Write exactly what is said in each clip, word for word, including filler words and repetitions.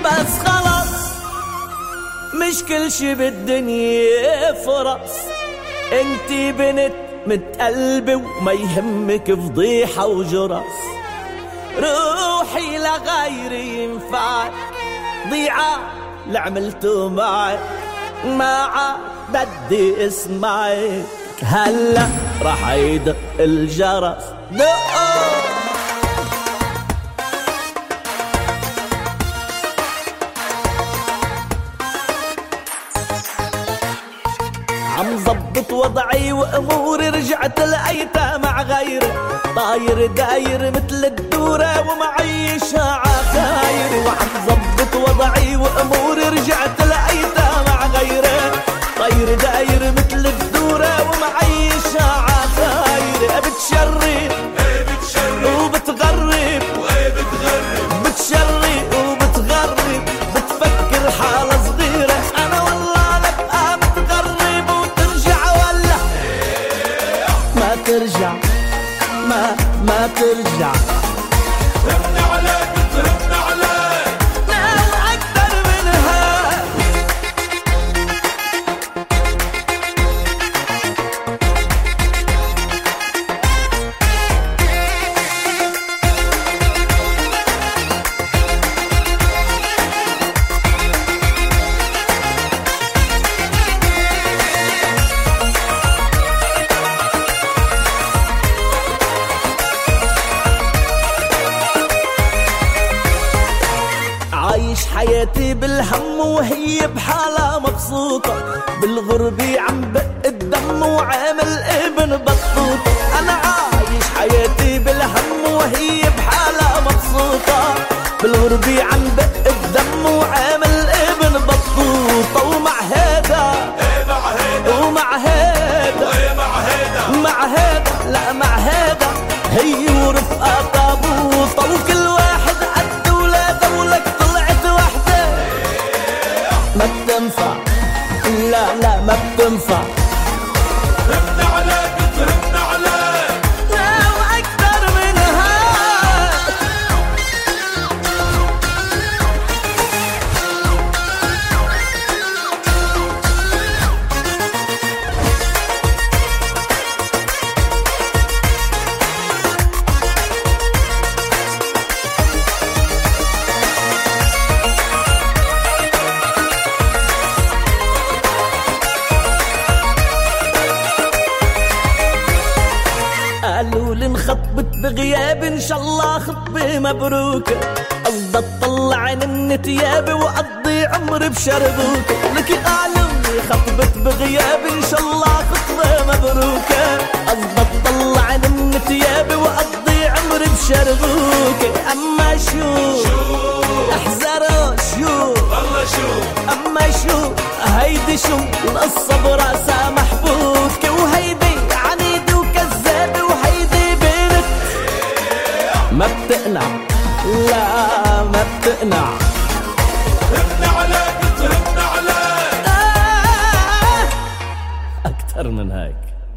بس خلاص مش كل شي بالدنيا فرص. انتي بنت متقلبة وما يهمك فضيحة وجرس. روحي لغيري ينفعك، ضيعة لعملته معك ما عاد بدي اسمعك. هلا راح يدق الجرس دقه. عم زبط وضعي واموري، رجعت لقيتها مع غيري. طاير داير مثل الدورة ومعيشها عخايري. وعم زبط وضعي واموري، رجعت لقيتها مع غيري. طاير داير مثل الدورة ومعيشها عخايري. بتشرب وبتغرب بتشرب وبتغرب، بتفكر حالة صغيرة. انا والله لبقى متغرب وترجع ولا ما ترجع ما ما ترجع. رن عليك ترن عليك لو أكتر منها. عايش حياتي بالهم وهي بحالها مبسوطة. بالغربة عم بق الدم وعامل ابن بطوطة. أنا عايش حياتي بالهم وهي بحالها مبسوطة. بالغربة عم بق الدم وعامل ابن بطوطة. ومع هذا ومع هذا مع هذا لا مع هذا هي ورفقة طابوطة. وكل واحد قد ولاده ولك طلعت وحدة ما بتنفع. لا لا ما بتنفع. رن عليك ترن عليك لو أكتر منها. قالوا لي انخطبت بغيابي، ان شاء الله خطبة مبروكة. قصدي اطلع من تيابي واقضي عمري بشربوكة. لك قالوا لي خطبت بغيابي، ان شاء الله خطبة مبروكة. قصدي اطلع من تيابي واقضي عمري بشربوكة. اما شو احذروا شو والله شو اما شو هيدي شو القصة براسها محبوكة. وهيدي عنيدة وكذابة وهيدي بنت ما بتقنع. لا ما بتقنع. رن عليك ترن عليك آه أكتر من هيك.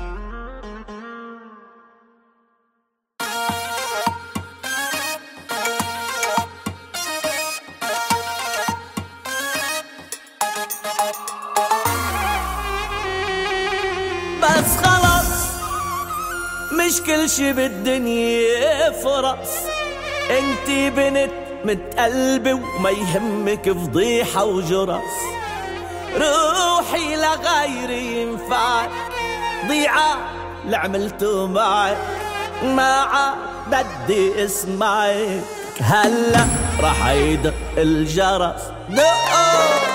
بس خلاص مش كل شي بالدنيا فرص. انتي بنت متقلبة وما يهمك فضيحة وجرس. روحي لغيري ينفعك، ضيعة لعملته معك ما عاد بدي اسمعك. هلا راح يدق الجرس دقه.